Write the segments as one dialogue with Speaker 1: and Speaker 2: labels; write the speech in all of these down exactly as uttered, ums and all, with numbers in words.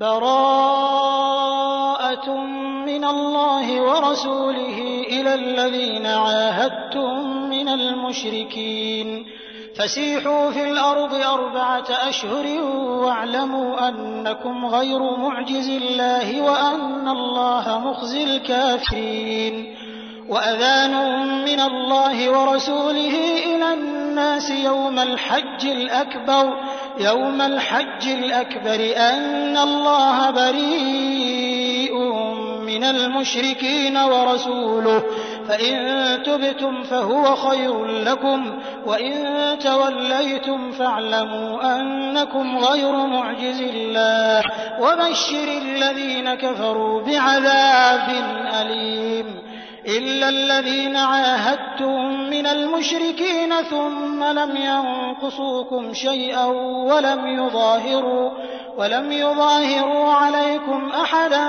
Speaker 1: بَرَاءَةٌ مِّنَ اللَّهِ وَرَسُولِهِ إِلَى الَّذِينَ عَاهَدتُّم مِّنَ الْمُشْرِكِينَ فَسِيحُوا فِي الْأَرْضِ أَرْبَعَةَ أَشْهُرٍ وَاعْلَمُوا أَنَّكُمْ غَيْرُ مُعْجِزِي اللَّهِ وَأَنَّ اللَّهَ مُخْزِي الْكَافِرِينَ وَأَذَانٌ مِّنَ اللَّهِ وَرَسُولِهِ إِلَى النَّاسِ يَوْمَ الْحَجِّ الْأَكْبَرِ يَوْمَ الْحَجِّ الْأَكْبَرِ أَنَّ اللَّهَ بَرِيءٌ مِّنَ الْمُشْرِكِينَ وَرَسُولُهُ فَإِن تُبْتُمْ فَهُوَ خَيْرٌ لَّكُمْ وَإِن تَوَلَّيْتُمْ فَاعْلَمُوا أَنَّكُمْ غَيْرُ مُعْجِزِي اللَّهِ وَبَشِّرِ الَّذِينَ كَفَرُوا بِعَذَابٍ أَلِيمٍ إِلَّا الَّذِينَ عَاهَدتُّم مِّنَ الْمُشْرِكِينَ ثُمَّ لَمْ يَنقُصُوكُمْ شَيْئًا وَلَمْ يُظَاهِرُوا وَلَمْ يُظَاهِرُوا عَلَيْكُمْ أَحَدًا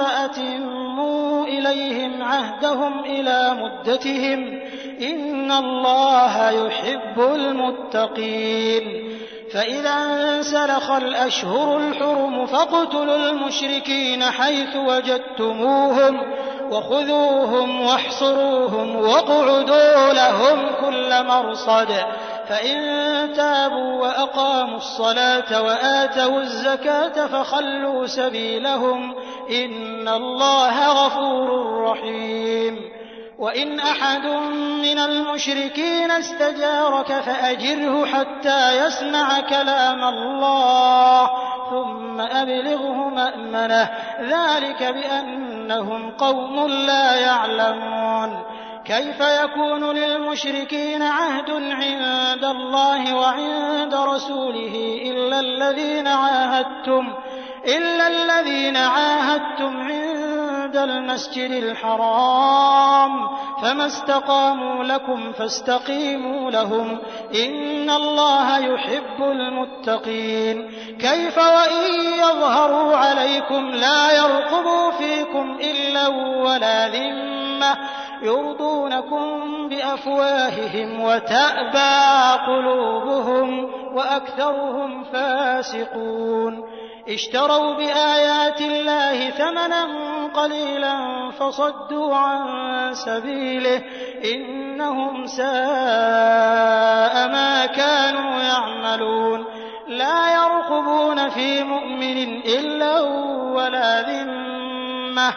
Speaker 1: فَأَتِمُّوا إِلَيْهِمْ عَهْدَهُمْ إِلَىٰ مُدَّتِهِمْ ۚ إِنَّ اللَّهَ يُحِبُّ الْمُتَّقِينَ فَإِذَا انسَلَخَ الْأَشْهُرُ الْحُرُمُ فَاقْتُلُوا الْمُشْرِكِينَ حَيْثُ وَجَدتُّمُوهُمْ وَخُذُوهُمْ وَاحْصُرُوهُمْ وَاقْعُدُوا لَهُمْ كُلَّ مَرْصَدٍ فَإِن تَابُوا وَأَقَامُوا الصَّلَاةَ وَآتَوُا الزَّكَاةَ فَخَلُّوا سَبِيلَهُمْ ۚ إِنَّ اللَّهَ غَفُورٌ رَّحِيمٌ وَإِنْ أَحَدٌ مِّنَ الْمُشْرِكِينَ اسْتَجَارَكَ فَأَجِرْهُ حَتَّىٰ يَسْمَعَ كَلَامَ اللَّهِ ثُمَّ أَبْلِغْهُ مَأْمَنَهُ ۚ ذَٰلِكَ بِأَنَّهُمْ قَوْمٌ لَّا يَعْلَمُونَ كَيْفَ يَكُونُ لِلْمُشْرِكِينَ عَهْدٌ عِندَ اللَّهِ وَعِندَ رَسُولِهِ إِلَّا الَّذِينَ عَاهَدتُّمْ إِلَّا الَّذِينَ عَاهَدتُّمْ عِندَ الْمَسْجِدِ الْحَرَامِ فَمَا اسْتَقَامُوا لَكُمْ فَاسْتَقِيمُوا لَهُمْ ۚ إِنَّ اللَّهَ يُحِبُّ الْمُتَّقِينَ كَيْفَ وَإِن يَظْهَرُوا عَلَيْكُمْ لَا يَرْقُبُوا فِيكُمْ إِلًّا وَلَا ذِمَّةً يُرْضُونَكُم بِأَفْوَاهِهِمْ وَتَأْبَىٰ قُلُوبُهُمْ وَأَكْثَرُهُمْ فَاسِقُونَ اشْتَرَوْا بِآيَاتِ اللَّهِ ثَمَنًا قَلِيلًا فَصَدُّوا عَن سَبِيلِهِ ۚ إِنَّهُمْ سَاءَ مَا كَانُوا يَعْمَلُونَ لَا يَرْقُبُونَ فِي مُؤْمِنٍ إِلًّا وَلَا ذِمَّةً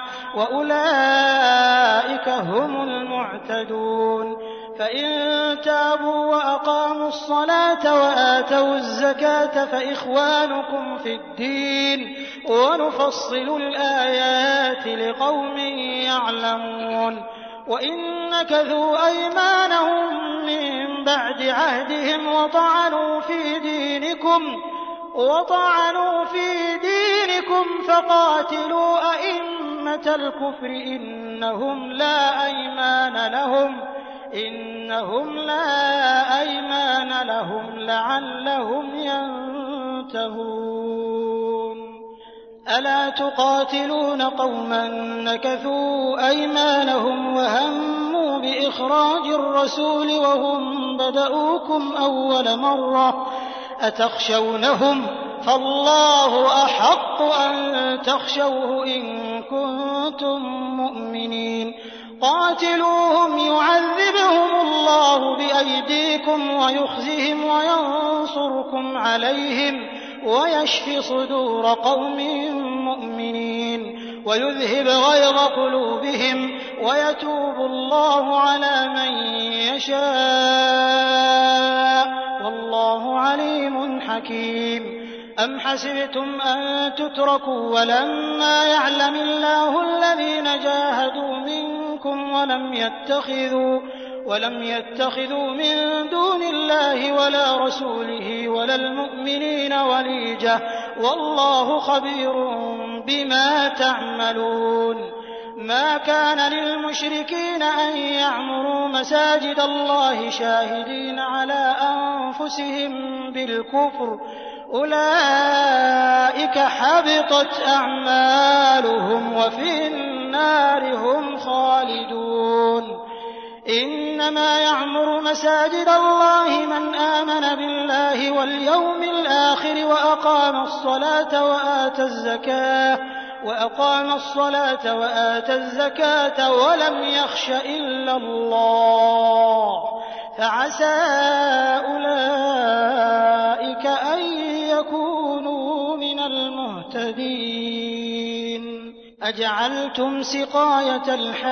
Speaker 1: وَأُولَٰئِكَ هُمُ الْمُعْتَدُونَ فَإِن تَابُوا وَأَقَامُوا الصَّلَاةَ وَآتَوُا الزَّكَاةَ فَإِخْوَانُكُمْ فِي الدِّينِ وَنُفَصِّلُ الْآيَاتِ لِقَوْمٍ يَعْلَمُونَ وَإِن نَّكَثُوا أَيْمَانَهُم مِّن بَعْدِ عَهْدِهِمْ وَطَعَنُوا فِي دِينِكُمْ وَطَعَنُوا فِي دِينِكُمْ فَقَاتِلُوا أَئِمَّةَ الْكُفْرِ إِنَّهُمْ لَا أَيْمَانَ لَهُمْ إنهم لا أيمان لهم لعلهم ينتهون ألا تقاتلون قوما نكثوا أيمانهم وهموا بإخراج الرسول وهم بدؤوكم أول مرة أتخشونهم فالله أحق أن تخشوه إن كنتم مؤمنين قاتلوهم يعذبهم الله بأيديكم ويخزهم وينصركم عليهم ويشف صدور قوم مؤمنين ويذهب غيظ قلوبهم ويتوب الله على من يشاء والله عليم حكيم أم حسبتم أن تتركوا ولما يعلم الله الذين جاهدوا منكم ولم يتخذوا ولم يتخذوا من دون الله ولا رسوله ولا المؤمنين وليجة والله خبير بما تعملون ما كان للمشركين أن يعمروا مساجد الله شاهدين على أنفسهم بالكفر أولئك حبطت أعمالهم وفي النار هم خالدون إنما يعمر مساجد الله من آمن بالله واليوم الآخر وأقام الصلاة وآتى الزكاة وأقام الصلاة وآتى الزكاة ولم يخش إلا الله فعسى أولئك أن يكونوا من المهتدين. أجعلتم سقاية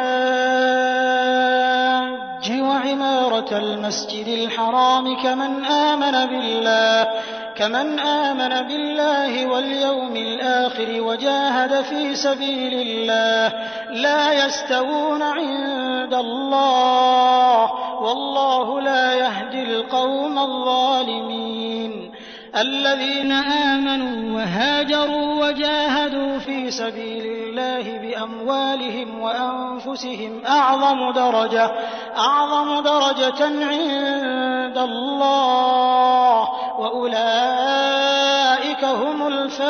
Speaker 1: الحاج وعمارة المسجد الحرام كمن آمن بالله كمن آمن بالله واليوم الآخر وجاهد في سبيل الله لا يستوون عند الله والله لا يهدي القوم الظالمين. الذين آمنوا وهاجروا وجاهدوا في سبيل الله بأموالهم وأنفسهم أعظم درجة أعظم درجة عند الله وأولئك هم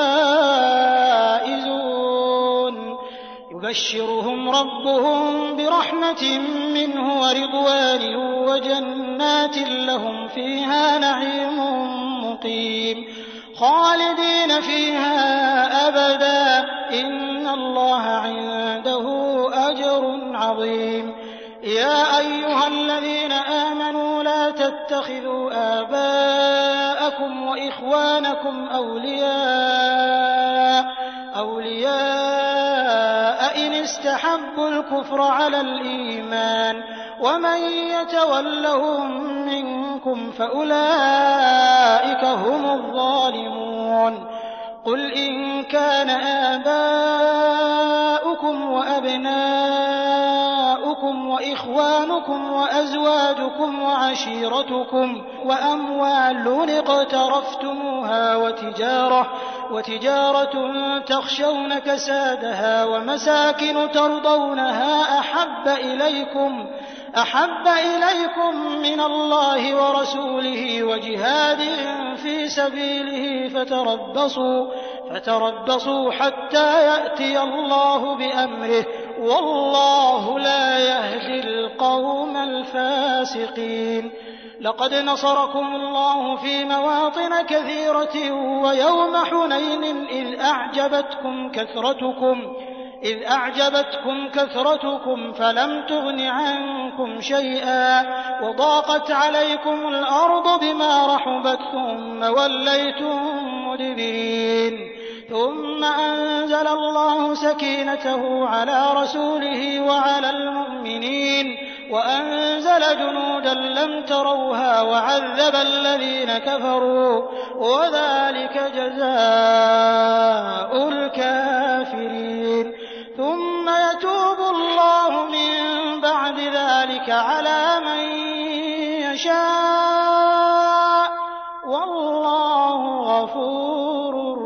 Speaker 1: الفائزون. يبشرهم ربهم برحمة منه ورضوان وجنات لهم فيها نعيم مقيم خالدين فيها أبدا إن الله عنده أجر عظيم. يا أيها الذين آمنوا لا تتخذوا آباءكم وإخوانكم أولياء أولياء إن استحبوا الكفر على الإيمان ومن يتولهم منكم فأولئك هم الظالمون. قل إن كان آباؤكم وأبناؤكم وإخوانكم وأزواجكم وعشيرتكم وأموال اقترفتموها وتجارة وتجارة تخشون كسادها ومساكن ترضونها أحب إليكم أحب إليكم من الله ورسوله وجهاد في سبيله فتربصوا فتربصوا حتى يأتي الله بأمره والله لا يهدي القوم الفاسقين. لقد نصركم الله في مواطن كثيرة ويوم حنين إذ أعجبتكم كثرتكم إذ أعجبتكم كثرتكم فلم تغن عنكم شيئا وضاقت عليكم الأرض بما رحبت ثم وليتم مدبرين. ثم أنزل الله سكينته على رسوله وعلى المؤمنين وأنزل جنودا لم تروها وعذب الذين كفروا وذلك جزاء الكافرين. ثم يتوب الله من بعد ذلك على من يشاء والله غفور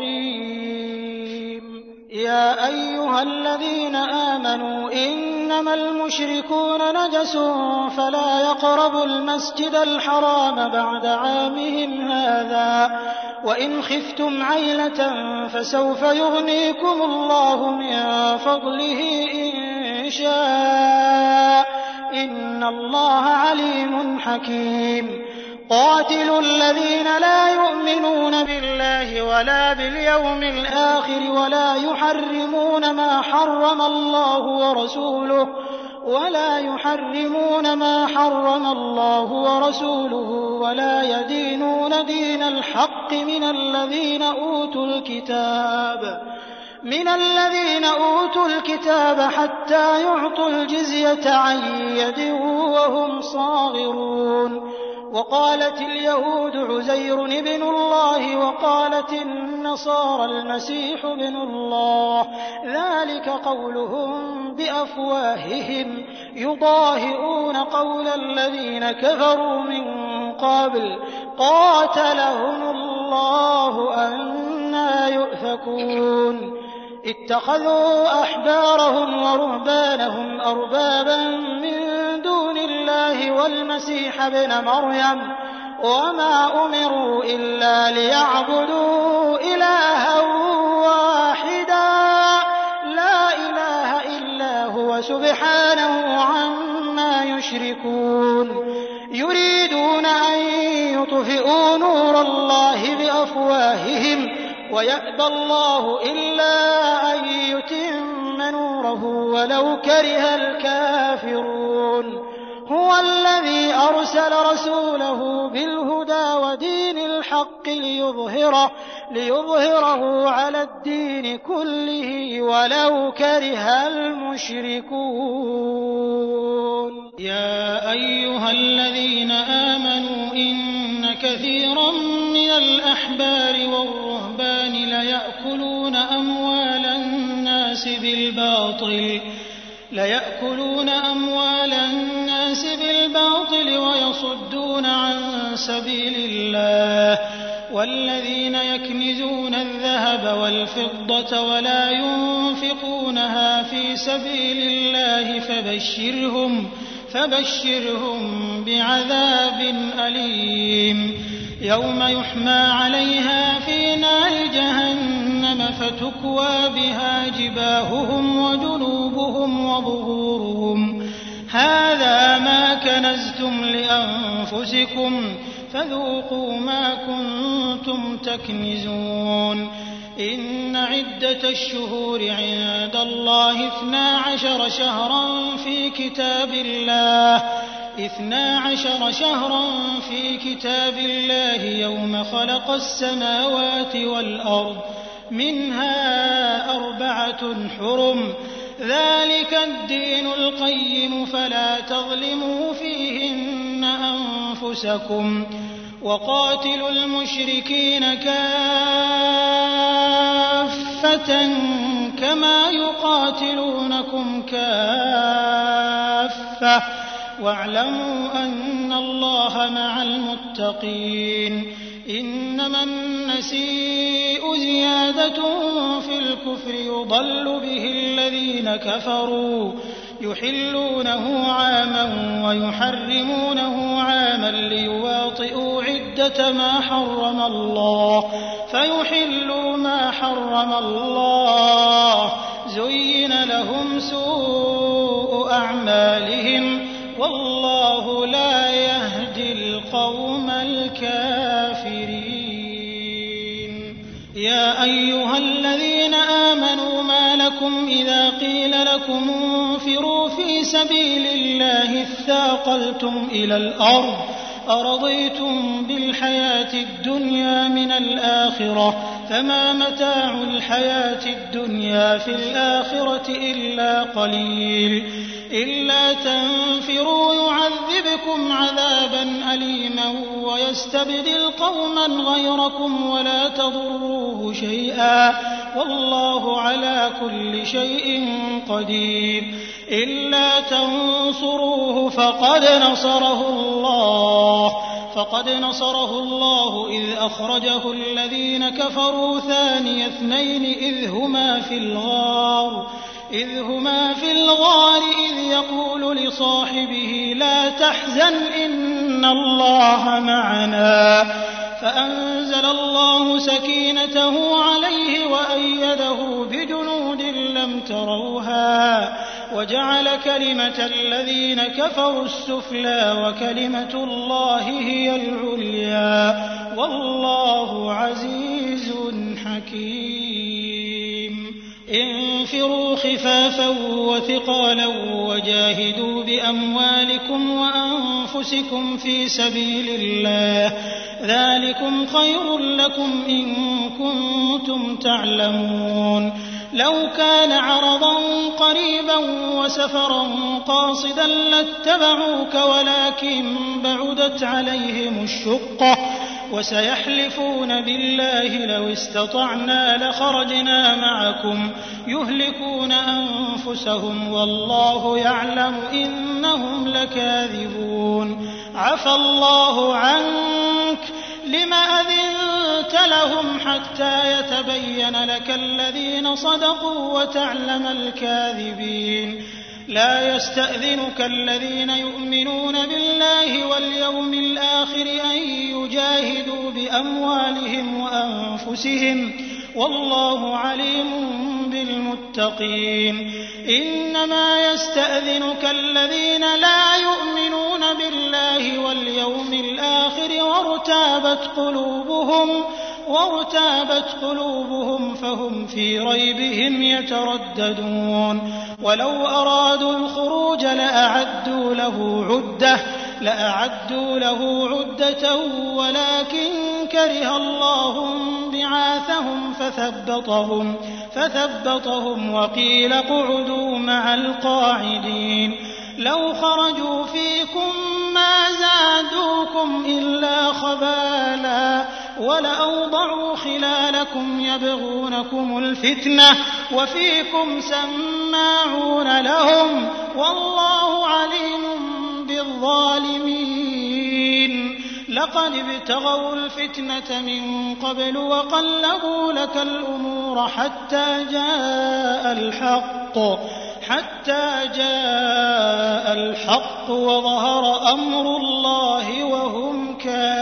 Speaker 1: رحيم. يا أيها الذين آمنوا إنما المشركون نجس فلا يقربوا المسجد الحرام بعد عامهم هذا وإن خفتم عيلة فسوف يغنيكم الله من فضله إن شاء إن الله عليم حكيم. قاتلوا الذين لا يؤمنون بالله ولا باليوم الآخر ولا يحرمون ما حرم الله ورسوله ولا يحرمون ما حرم الله ورسوله ولا يدينون دين الحق من الذين أوتوا الكتاب من الذين أوتوا الكتاب حتى يعطوا الجزية عن يد وهم صاغرون. وقالت اليهود عزير ابن الله وقالت النصارى المسيح ابن الله ذلك قولهم بأفواههم يضاهئون قول الذين كفروا من قبل قاتلهم الله أنى يؤفكون. اتخذوا أحبارهم ورهبانهم أربابا من دون الله والمسيح ابن مريم وما أمروا إلا ليعبدوا إلها واحدا لا إله إلا هو سبحانه عما المشركون يريدون أن يطفئوا نور الله بأفواههم ويأبى الله إلا أن يتم نوره ولو كره الكافرون هو الذي أرسل رسوله بالهدى ودين الحق ليظهره, ليظهره على الدين كله ولو كره المشركون.
Speaker 2: يا أيها الذين آمنوا إن كثيرا من الأحبار والرهبان ليأكلون أموال الناس بالباطل ليأكلون أموال الناس بالباطل ويصدون عن سبيل الله والذين يكنزون الذهب والفضة ولا ينفقونها في سبيل الله فبشرهم فبشرهم بعذاب أليم يوم يحمى عليها في نار جهنم فتكوى بها جباههم وجنوبهم وظهورهم هذا ما كنزتم لأنفسكم فذوقوا ما كنتم تكنزون. إن عدة الشهور عند الله اثنا عشر شهرا في كتاب الله اثنا عشر شهرا في كتاب الله يوم خلق السماوات والأرض منها أربعة حرم ذلك الدين القيم فلا تظلموا فيهن أنفسكم وقاتلوا المشركين كافة كما يقاتلونكم كافة واعلموا أن الله مع المتقين. إنما النسيء زيادة في الكفر يضل به الذين كفروا يحلونه عاما ويحرمونه عاما ليواطئوا عدة ما حرم الله فيحلوا ما حرم الله زين لهم سوء أعمالهم والله لا يهدي القوم الكافرين. يا أيها الذين آمنوا ما لكم إذا قيل لكم انفروا في سبيل الله اثاقلتم إلى الأرض أرضيتم بالحياة الدنيا من الآخرة فما متاع الحياة الدنيا في الآخرة إلا قليل إلا تنفروا يعذبكم عذابا أليما ويستبدل قوما غيركم ولا تضروه شيئا والله على كل شيء قدير. إلا تنصروه فقد نصره الله فقد نصره الله إذ أخرجه الذين كفروا ثاني اثنين إذ هما في الغار إذ هما في الغار إذ يقول لصاحبه لا تحزن إن الله معنا فأنزل الله سكينته عليه وأيده بجنود لم تروها وجعل كلمة الذين كفروا السفلى وكلمة الله هي العليا والله عزيز حكيم. انفروا خفافا وثقالا وجاهدوا بأموالكم وأنفسكم في سبيل الله ذلكم خير لكم إن كنتم تعلمون. لو كان عرضا قريبا وسفرا قاصدا لاتبعوك ولكن بعدت عليهم الشقة وسيحلفون بالله لو استطعنا لخرجنا معكم يهلكون أنفسهم والله يعلم إنهم لكاذبون. عفى الله عنك لم أذنت لهم حتى يتبين لك الذين صدقوا وتعلم الكاذبين. لا يستأذنك الذين يؤمنون بالله واليوم الآخر أن يجاهدوا بأموالهم وأنفسهم والله عليم بالمتقين. للمتقين إنما يستأذنك الذين لا يؤمنون بالله واليوم الآخر وارتابت قلوبهم وارتابت قلوبهم فهم في ريبهم يترددون ولو أرادوا الخروج لأعدوا له عدة لأعدوا له عدة ولكن كره الله بعاثهم فثبطهم فثبطهم وقيل اقعدوا مع القاعدين لو خرجوا فيكم ما زادوكم إلا خبالا ولأوضعوا خلالكم يبغونكم الفتنة وفيكم سماعون لهم والله عليم بالظالمين لقد ابتغوا الفتنة من قبل وقلبوا لك الأمور حتى جاء الحق حتى جاء الحق وظهر أمر الله وهم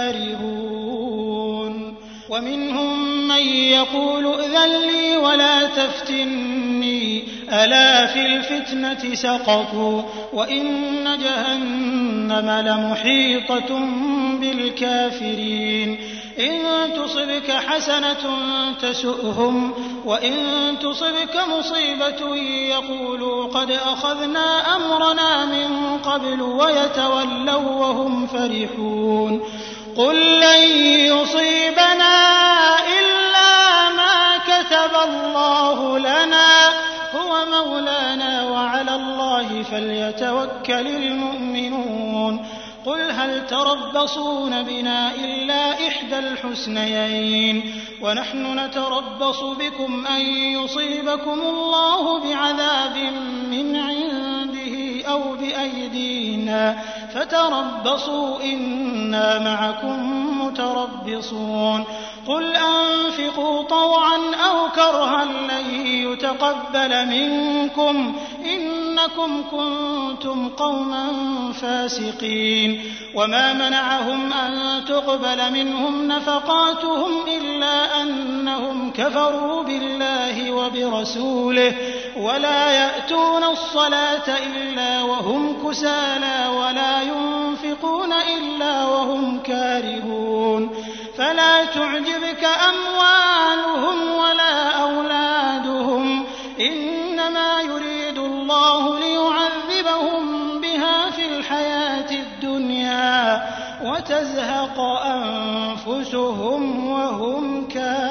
Speaker 2: كارهون ومنهم من يقول ائذن لي ولا تفتني ألا في الفتنة سقطوا وإن جهنم لمحيطة بالكافرين إن تصبك حسنة تسؤهم وإن تصبك مصيبة يقولوا قد أخذنا أمرنا من قبل ويتولوا وهم فرحون قل لن يصيبنا إلا ما كتب الله لنا هو مولانا وعلى الله فليتوكل المؤمنون قل هل تربصون بنا إلا إحدى الحسنيين ونحن نتربص بكم أن يصيبكم الله بعذاب من عنده أو بأيدينا فتربصوا إنا معكم متربصون قل أنفقوا طوعا أو كرها لن يتقبل منكم إنكم كنتم قوما فاسقين وما منعهم أن تقبل منهم نفقاتهم إلا أنهم كفروا بالله وبرسوله ولا يأتون الصلاة إلا وهم كسالى ولا ينفقون إلا وهم كارهون فلا تعجبك أموالهم ولا أولادهم إنما يريد الله ليعذبهم بها في الحياة الدنيا وتزهق أنفسهم وهم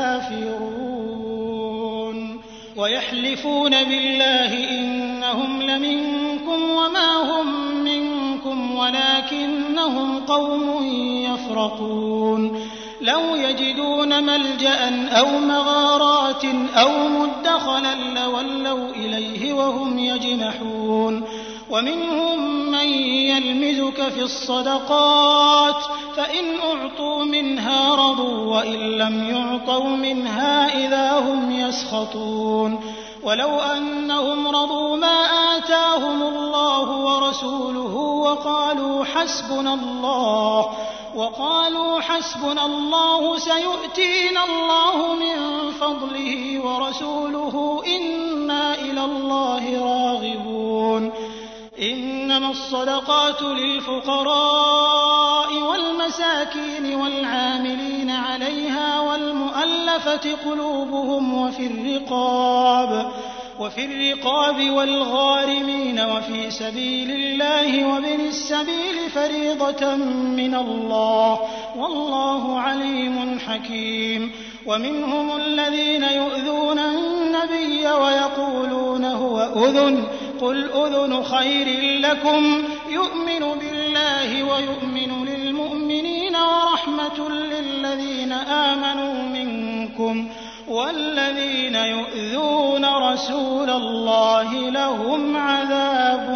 Speaker 2: كافرون ويحلفون بالله إنهم لمنكم وما هم منكم ولكنهم قوم يفرقون لو يجدون ملجأ أو مغارات أو مدخلا لولوا إليه وهم يجمحون ومنهم من يلمزك في الصدقات فإن أعطوا منها رضوا وإن لم يعطوا منها إذا هم يسخطون ولو أنهم رضوا ما آتاهم الله ورسوله وقالوا حسبنا الله وقالوا حسبنا الله سيؤتينا الله من فضله ورسوله إنا إلى الله راغبون إنما الصدقات للفقراء والمساكين والعاملين عليها والمؤلفة قلوبهم وفي الرقاب وفي الرقاب والغارمين وفي سبيل الله وابن السبيل فريضة من الله والله عليم حكيم ومنهم الذين يؤذون النبي ويقولون هو أذن قل أذن خير لكم يؤمن بالله ويؤمن للمؤمنين ورحمة للذين آمنوا منكم والذين يؤذون رسول الله لهم عذاب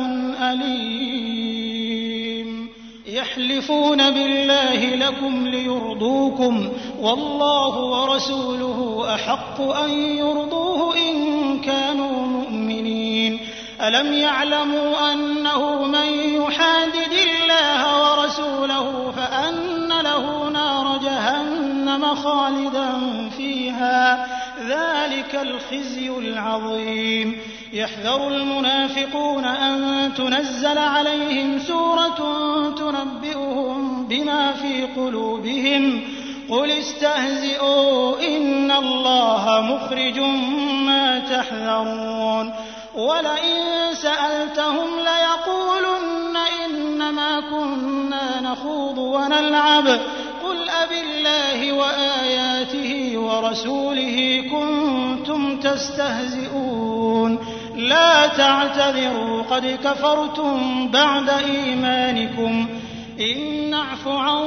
Speaker 2: أليم يحلفون بالله لكم ليرضوكم والله ورسوله أحق أن يرضوه إن كانوا مؤمنين ألم يعلموا أنه من يحادد الله ورسوله فأن له نار جهنم خالدا فيها ذلك ذلك الخزي العظيم. يحذر المنافقون أن تنزل عليهم سورة تنبئهم بما في قلوبهم قل استهزئوا إن الله مخرج ما تحذرون. ولئن سألتهم ليقولن إنما كنا نخوض ونلعب قل أبالله وآياته ورسوله كنتم تستهزئون لا تعتذروا قد كفرتم بعد إيمانكم إن نعف عن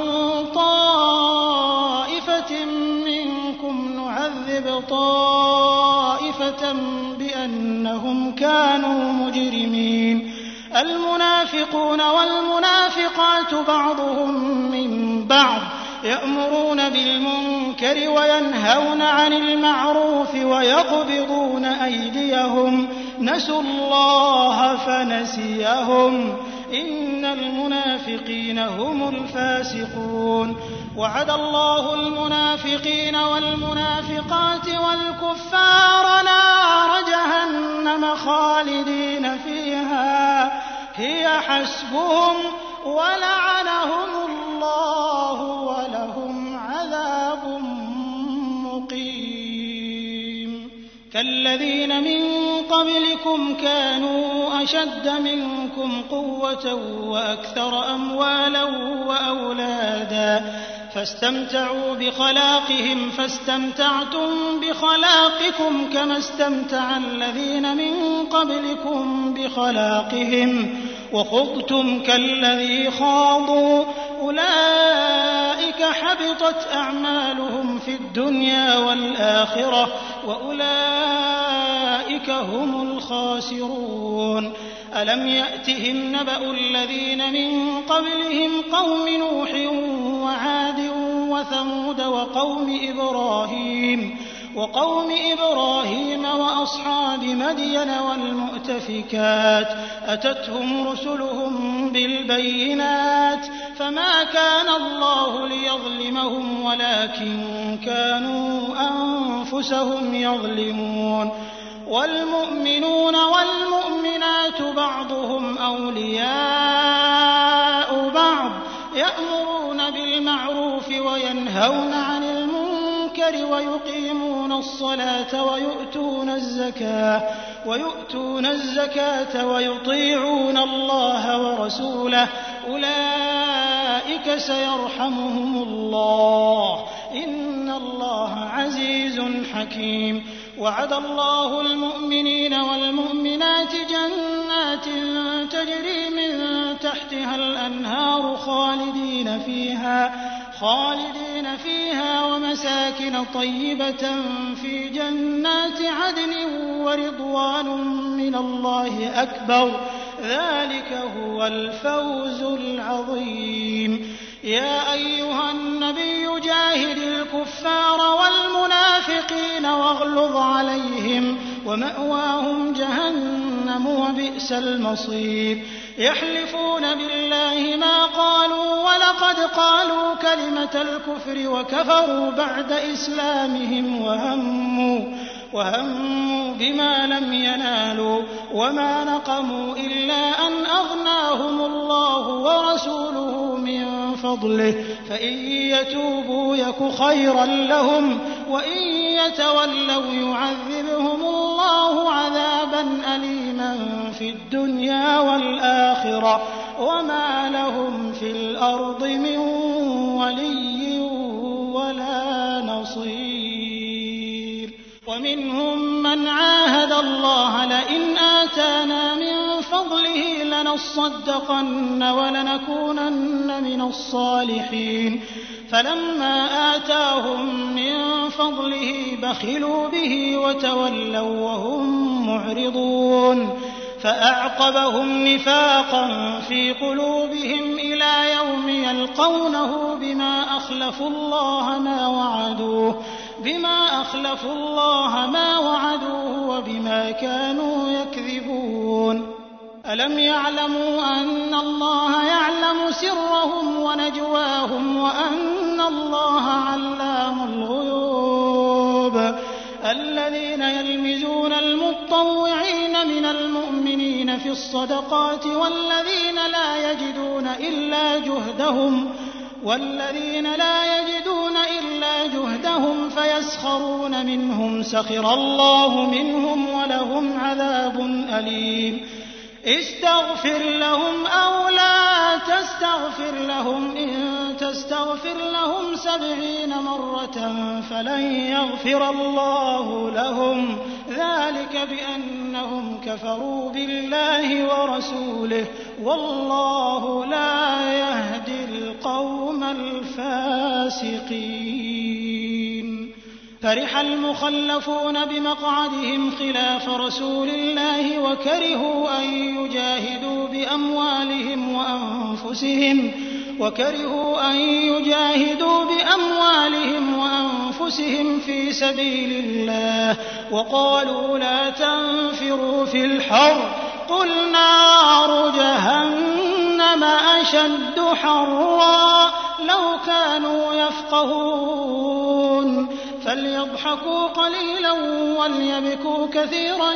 Speaker 2: طائفة منكم نعذب طائفة بأنهم كانوا مجرمين. المنافقون والمنافقات بعضهم من بعض يأمرون بالمنكر وينهون عن المعروف ويقبضون أيديهم نسوا الله فنسيهم إن المنافقين هم الفاسقون. وعد الله المنافقين والمنافقات والكفار نار جهنم خالدين فيها هي حسبهم ولعنهم الله ولهم عذاب مقيم. كالذين من قبلكم كانوا أشد منكم قوة وأكثر أموالا وأولادا فاستمتعوا بخلاقهم فاستمتعتم بخلاقكم كما استمتع الذين من قبلكم بخلاقهم وخضتم كالذي خاضوا أولئك حبطت أعمالهم في الدنيا والآخرة وأولئك هم الخاسرون. ألم يأتهم نبأ الذين من قبلهم قوم نوح وعاد وثمود وقوم إبراهيم وقوم إبراهيم وأصحاب مدين والمؤتفكات أتتهم رسلهم بالبينات فما كان الله ليظلمهم ولكن كانوا أنفسهم يظلمون. والمؤمنون والمؤمنات بعضهم أولياء بعض يأمرون بالمعروف وينهون عن المنكر ويقيمون الصلاة ويؤتون الزكاة ويؤتون الزكاة ويطيعون الله ورسوله أولئك سيرحمهم الله إن الله عزيز حكيم. وعد الله المؤمنين والمؤمنات جنات تجري من تحتها الأنهار خالدين فيها خالدين فيها ومساكن طيبة في جنات عدن ورضوان من الله أكبر ذلك هو الفوز العظيم. يا أيها النبي جاهد الكفار والمنافقين واغلظ عليهم ومأواهم جهنم وبئس المصير. يحلفون بالله ما قالوا ولقد قالوا كلمة الكفر وكفروا بعد إسلامهم وهموا وهموا بما لم ينالوا وما نقموا إلا أن أغناهم الله ورسوله من فضله فإن يتوبوا يك خيرا لهم وإن يتولوا يعذبهم الله عذابا أليما في الدنيا والآخرة وما لهم في الأرض من ولي ولا نصير. ومنهم من عاهد الله لئن آتانا من فضله لنصدقن ولنكونن من الصالحين فلما آتاهم من فضله بخلوا به وتولوا وهم معرضون فأعقبهم نفاقا في قلوبهم إلى يوم يلقونه بما أخلفوا الله ما وعدوه بما أخلفوا الله ما وعدوه وبما كانوا يكذبون. ألم يعلموا أن الله يعلم سرهم ونجواهم وأن الله علام الغيوب الذين يلمزون المطوعين من المؤمنين في الصدقات والذين لا يجدون إلا جهدهم والذين لا يجدون إلا جهدهم فيسخرون منهم سخر الله منهم ولهم عذاب أليم استغفر لهم أو لا تستغفر لهم إن تستغفر لهم سبعين مرة فلن يغفر الله لهم ذلك بأنهم كفروا بالله ورسوله والله لا يهدي القوم الفاسقين. فرح المخلفون بمقعدهم خلاف رسول الله وكرهوا أن يجاهدوا بأموالهم وأنفسهم وكرهوا أن يجاهدوا بأموالهم وأنفسهم في سبيل الله وقالوا لا تنفروا في الحر قل نار جهنم أشد حرا لو كانوا يفقهون فليضحكوا قليلا وليبكوا كثيرا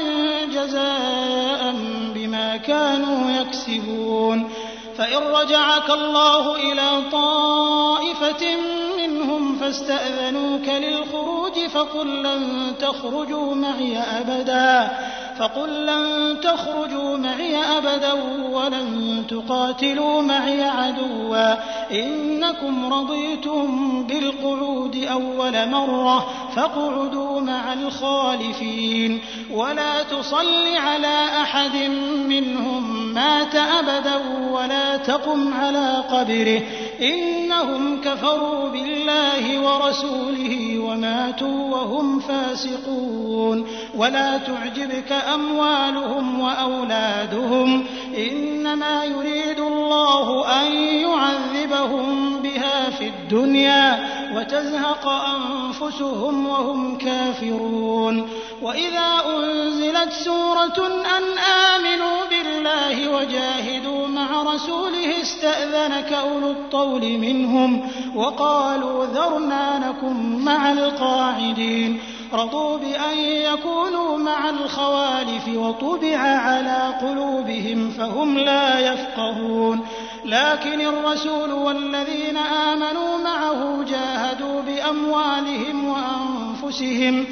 Speaker 2: جزاء بما كانوا يكسبون. فإن رجعك الله إلى طائفة منهم فاستأذنوك للخروج فقل لن تخرجوا معي أبدا فقل لن تخرجوا معي أبدا ولن تقاتلوا معي عدوا إنكم رضيتم بالقعود أول مرة فاقعدوا مع الخالفين ولا تصل على أحد منهم مات أبدا ولا تقم على قبره إنهم كفروا بالله ورسوله وماتوا وهم فاسقون. ولا تعجبك أموالهم وأولادهم إنما يريد الله أن يعذبهم بها في الدنيا وتزهق أنفسهم وهم كافرون. وإذا أنزلت سورة أن آمنوا بالله وجاهدوا مع رسوله استأذنك أولو الطول منهم وقالوا ذرنا نكن مع القاعدين رضوا بأن يكونوا مع الخوالف وطبع على قلوبهم فهم لا يفقهون. لكن الرسول والذين آمنوا معه جاهدوا بأموالهم وأنفسهم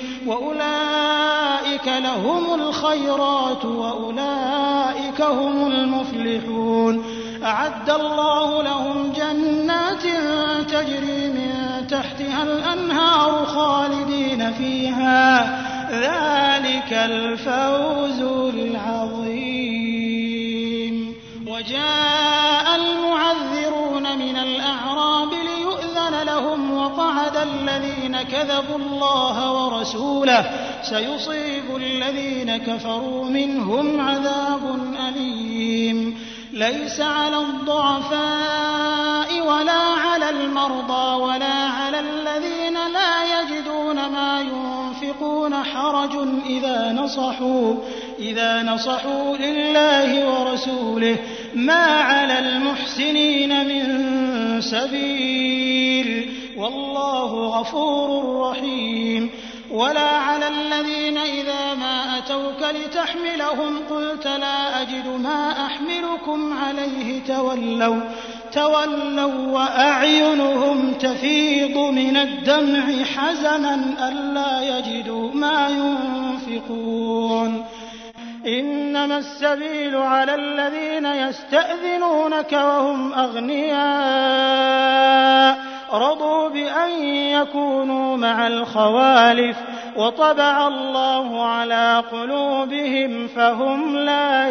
Speaker 2: وأولئك لهم الخيرات وأولئك هم المفلحون. أعد الله لهم جنات تجري من تحتها الأنهار خالدين فيها ذلك الفوز العظيم. وجاء المعذرون من الأعراب ليؤذن لهم وقعد الذين كذبوا الله ورسوله سيصيب الذين كفروا منهم عذاب أليم. ليس على الضعفاء ولا على المرضى ولا على الذين لا يجدون ما ينفقون حرج إذا نصحوا إذا نصحوا لله ورسوله ما على المحسنين من سبيل والله غفور رحيم. ولا على الذين إذا ما أتوك لتحملهم قلت لا أجد ما أحملكم عليه تولوا تولوا وأعينهم تفيض من الدمع حزنا ألا يجدوا ما ينفقون. إنما السبيل على الذين يستأذنونك وهم أغنياء رضوا بأن يكونوا مع الخوالف وطبع الله على قلوبهم فهم لا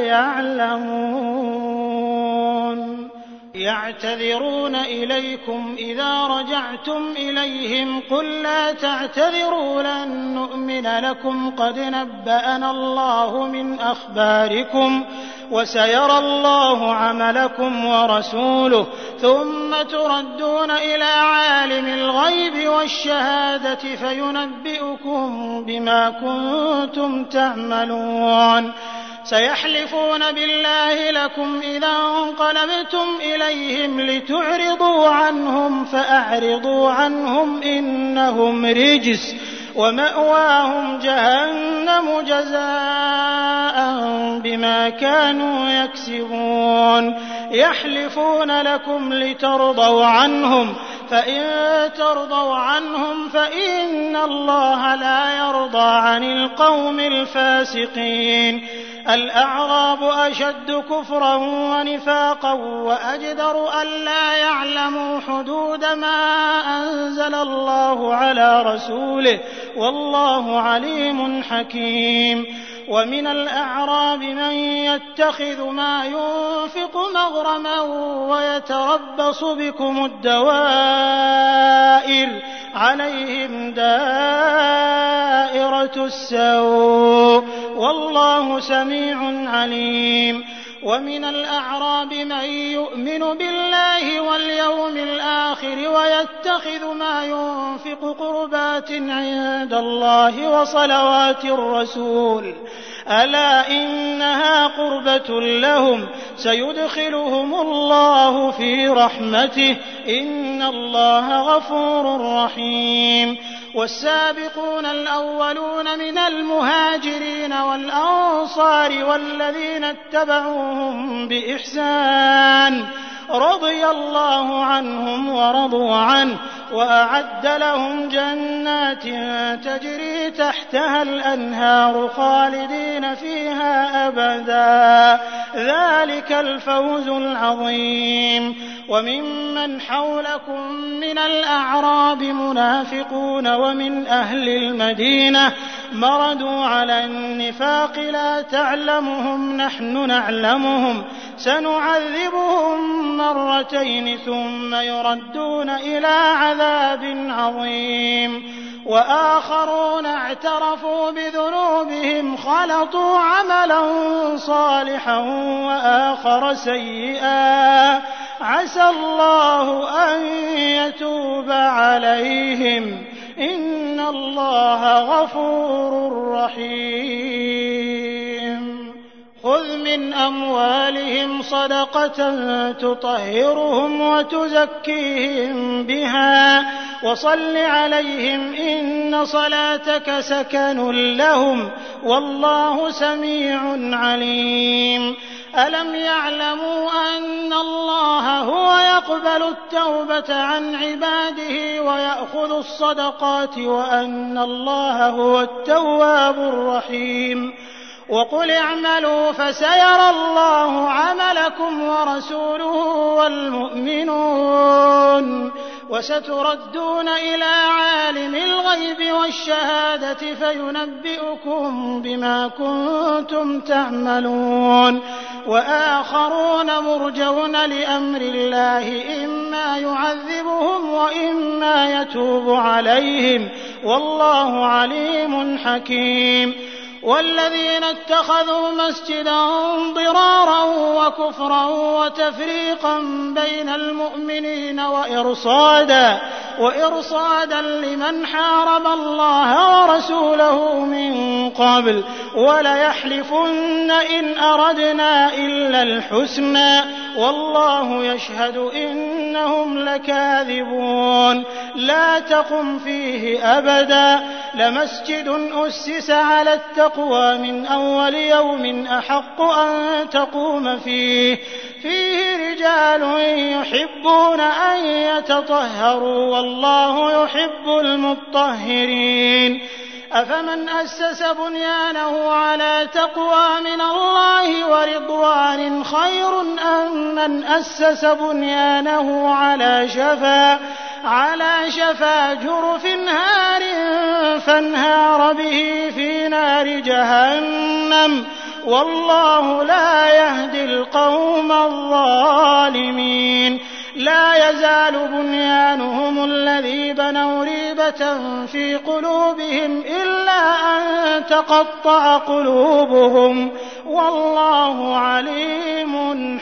Speaker 2: يعلمون. يعتذرون إليكم إذا رجعتم إليهم قل لا تعتذروا لن نؤمن لكم قد نبأنا الله من أخباركم وسيرى الله عملكم ورسوله ثم تردون إلى عالم الغيب والشهادة فينبئكم بما كنتم تعملون. سيحلفون بالله لكم إذا انقلبتم إليهم لتعرضوا عنهم فأعرضوا عنهم إنهم رجس ومأواهم جهنم جزاء بما كانوا يكسبون يحلفون لكم لترضوا عنهم فإن ترضوا عنهم فإن الله لا يرضى عن القوم الفاسقين الأعراب أشد كفرا ونفاقا وأجدر ألا يعلموا حدود ما أنزل الله على رسوله والله عليم حكيم ومن الأعراب من يتخذ ما ينفق مغرما ويتربص بكم الدوائر عليهم دائرة السوء والله سميع عليم ومن الأعراب من يؤمن بالله واليوم الآخر ويتخذ ما ينفق قربات عند الله وصلوات الرسول ألا إنها قربة لهم سيدخلهم الله في رحمته إن الله غفور رحيم والسابقون الأولون من المهاجرين والأنصار والذين اتبعوهم بإحسان رضي الله عنهم ورضوا عنه وأعد لهم جنات تجري تحتها الأنهار خالدين فيها أبدا ذلك الفوز العظيم وممن حولكم من الأعراب منافقون ومن أهل المدينة مردوا على النفاق لا تعلمهم نحن نعلمهم سنعذبهم مرتين ثم يردون إلى عذاب عظيم وآخرون اعترفوا بذنوبهم خلطوا عملا صالحا وآخر سيئا عسى الله أن يتوب عليهم إن الله غفور رحيم خذ من أموالهم صدقة تطهرهم وتزكيهم بها وصل عليهم إن صلاتك سكن لهم والله سميع عليم ألم يعلموا أن الله هو يقبل التوبة عن عباده ويأخذ الصدقات وأن الله هو التواب الرحيم وقل اعملوا فسيرى الله عملكم ورسوله والمؤمنون وستردون إلى عالم الغيب والشهادة فينبئكم بما كنتم تعملون وآخرون مرجون لأمر الله إما يعذبهم وإما يتوب عليهم والله عليم حكيم والذين اتخذوا مسجدا ضرارا وكفرا وتفريقا بين المؤمنين وإرصادا وإرصادا لمن حارب الله ورسوله من قبل وليحلفن إن أردنا إلا الحسنى والله يشهد إنهم لكاذبون لا تقم فيه أبدا لمسجد أسس على التقوى من أول يوم أحق أن تقوم فيه فيه رجال يحبون أن يتطهروا والله يحب المطهرين أفمن أسس بنيانه على تقوى من الله ورضوان خير أم من أسس بنيانه على شفا على شفا جرف هار فانهار به في نار جهنم والله لا يهدي القوم الظالمين لا يزال بنيانهم الذي بنوا ريبة في قلوبهم إلا أن تقطع قلوبهم والله عليم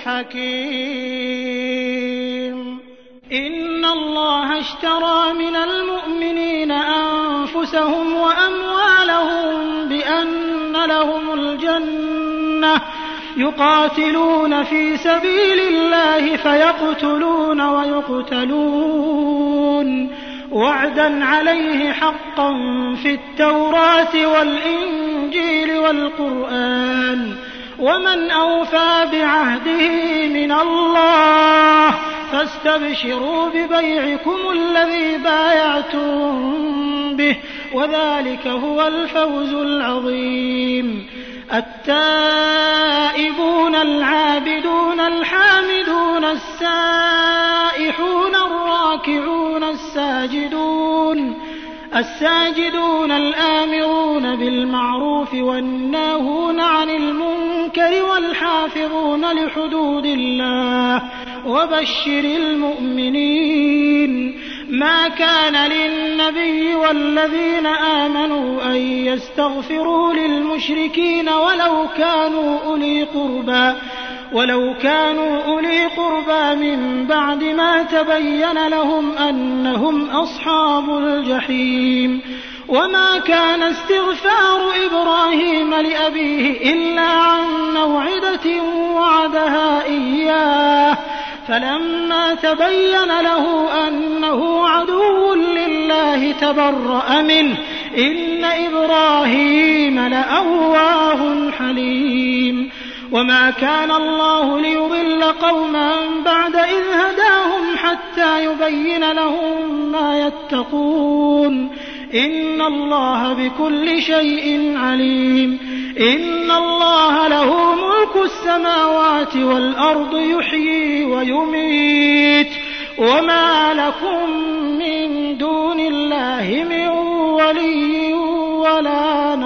Speaker 2: حكيم إن الله اشترى من المؤمنين أنفسهم وأموالهم بأن لهم الجنة يقاتلون في سبيل الله فيقتلون ويقتلون وعدا عليه حقا في التوراة والإنجيل والقرآن ومن أوفى بعهده من الله فاستبشروا ببيعكم الذي بايعتم به وذلك هو الفوز العظيم. التائبون العابدون الحامدون السائحون الراكعون الساجدون الساجدون الآمرون بالمعروف والناهون عن المنكر والحافظون لحدود الله وبشر المؤمنين. ما كان للنبي والذين آمنوا أن يستغفروا للمشركين ولو كانوا أولي قربى ولو كانوا أولي قربى من بعد ما تبين لهم أنهم أصحاب الجحيم. وما كان استغفار إبراهيم لأبيه إلا عن موعدة وعدها إياه فلما تبين له أنه عدو لله تبرأ منه إن إبراهيم لأواه حليم. وما كان الله ليضل قوما بعد إذ هداهم حتى يبين لهم ما يتقون إن الله بكل شيء عليم. إن الله له ملك السماوات والأرض يحيي ويميت وما لكم من دون الله من ولي ولا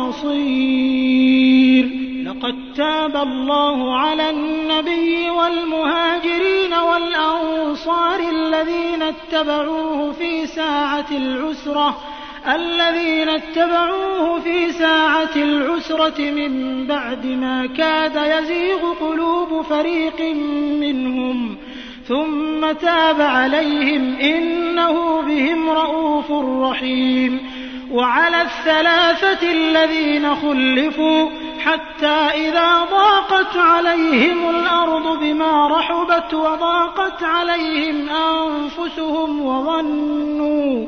Speaker 2: نصير. لقد تاب الله على النبي والمهاجرين والأنصار الذين اتبعوه في ساعة العسرة الذين اتبعوه في ساعة العسرة من بعد ما كاد يزيغ قلوب فريق منهم ثم تاب عليهم إنه بهم رءوف رحيم. وعلى الثلاثة الذين خلفوا حتى إذا ضاقت عليهم الأرض بما رحبت وضاقت عليهم أنفسهم وظنوا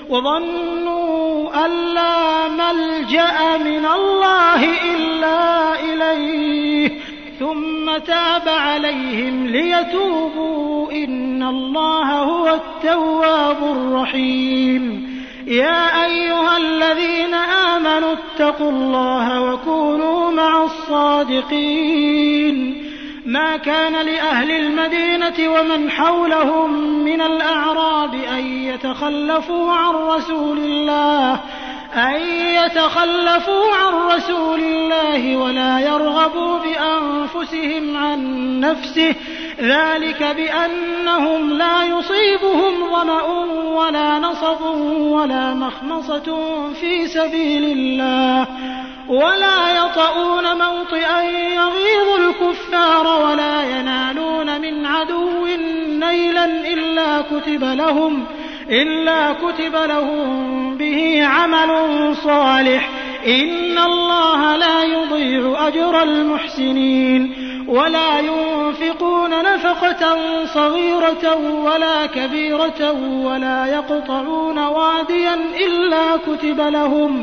Speaker 2: وظنوا أن لا ملجأ من الله إلا إليه ثم تاب عليهم ليتوبوا إن الله هو التواب الرحيم. يا أيها الذين آمنوا اتقوا الله وكونوا مع الصادقين. ما كان لأهل المدينة ومن حولهم من الأعراب أن يتخلفوا عن رسول الله أن يتخلفوا عن رسول الله ولا يرغبوا بأنفسهم عن نفسه ذلك بأنهم لا يصيبهم ظمأ ولا نصب ولا مخمصة في سبيل الله ولا يطؤون موطئا يغيظ الكفار ولا ينالون من عدو نيلا إلا كتب لهم إلا كتب لهم به عمل صالح إن الله لا يضيع أجر المحسنين. ولا ينفقون نفقة صغيرة ولا كبيرة ولا يقطعون واديا إلا كتب لهم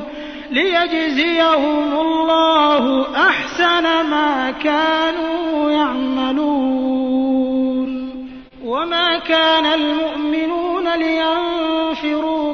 Speaker 2: ليجزيهم الله أحسن ما كانوا يعملون. وما كان المؤمنون لينفروا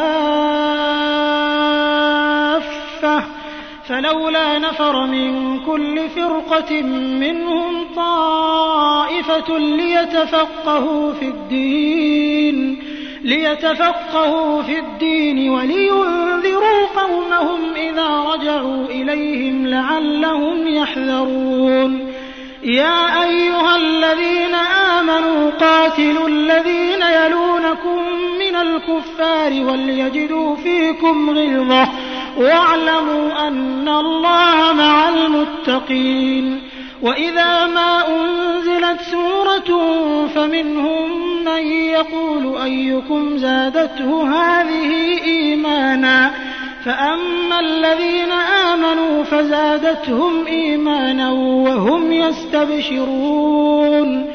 Speaker 2: كافة فلولا نفر من كل فرقة منهم طائفة ليتفقهوا في الدين ليتفقهوا في الدين ولينذروا قومهم إذا رجعوا إليهم لعلهم يحذرون. يا أيها الذين آمنوا قاتلوا الذين يلونكم من الكفار وليجدوا فيكم غلظة واعلموا أن الله مع المتقين. وإذا ما أنزلت سورة فمنهم من يقول أيكم زادته هذه إيمانا فأما الذين آمنوا فزادتهم إيمانا وهم يستبشرون.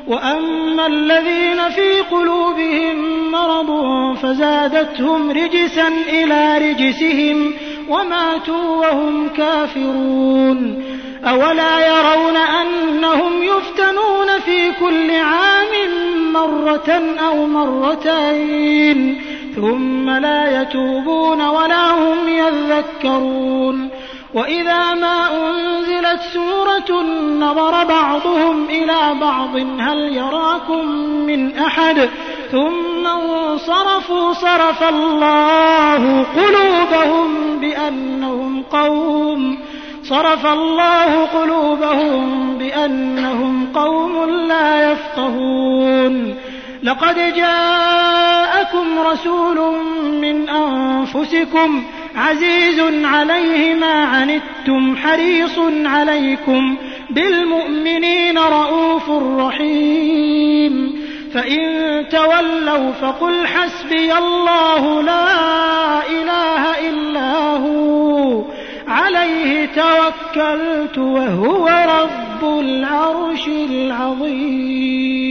Speaker 2: وأما الذين في قلوبهم مرض فزادتهم رجسا إلى رجسهم وماتوا وهم كافرون أولا يرون أنهم يفتنون في كل عام مرة أو مرتين ثم لا يتوبون ولا هم يذكرون وإذا ما أنزلت سورة نظر بعضهم إلى بعض هل يراكم من أحد ثم انصرفوا صرف الله قلوبهم بأنهم قوم صرف الله قلوبهم بأنهم قوم لا يفقهون لقد جاءكم رسول من أنفسكم عزيز عليه ما عنتم حريص عليكم بالمؤمنين رءوف رحيم فإن تولوا فقل حسبي الله لا إله إلا هو عليه توكلت وهو رب العرش العظيم.